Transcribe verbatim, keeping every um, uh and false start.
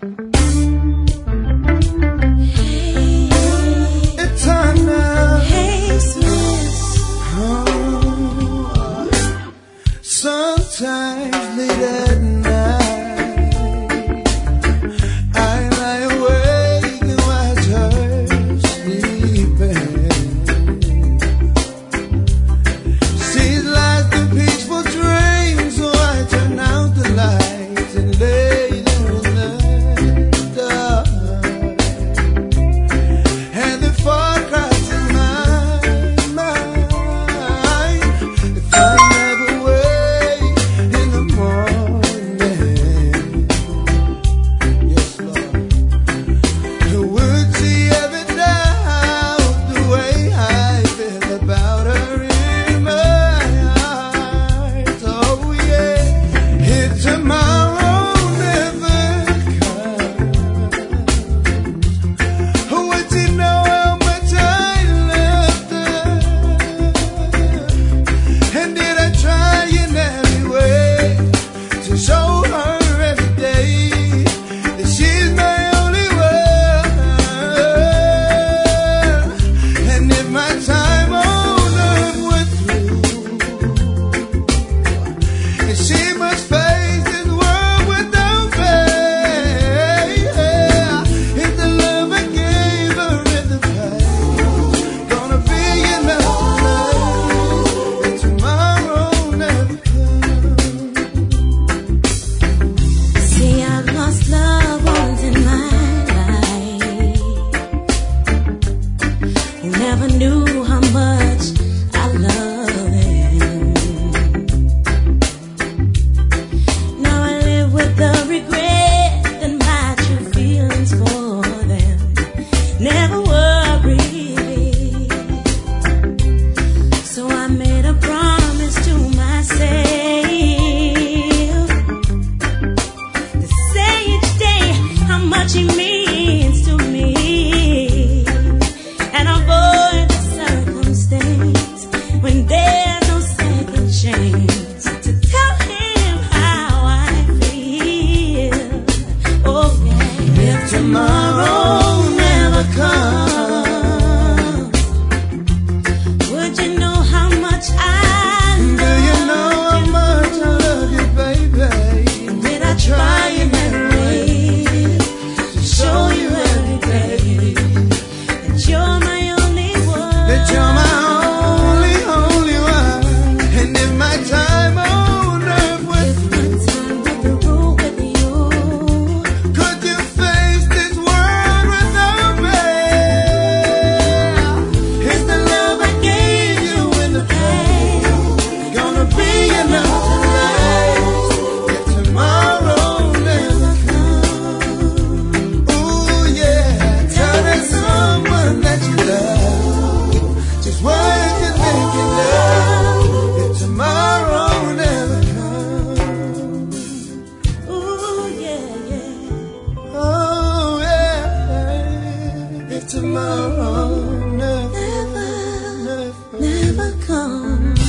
Sometimes late at night I lie awake and watch her sleeping. She lies the peaceful dreams, so I turn out the lights and lay there in the dark. And the far cries in my mind. If I never wake tomorrow never, never, never come.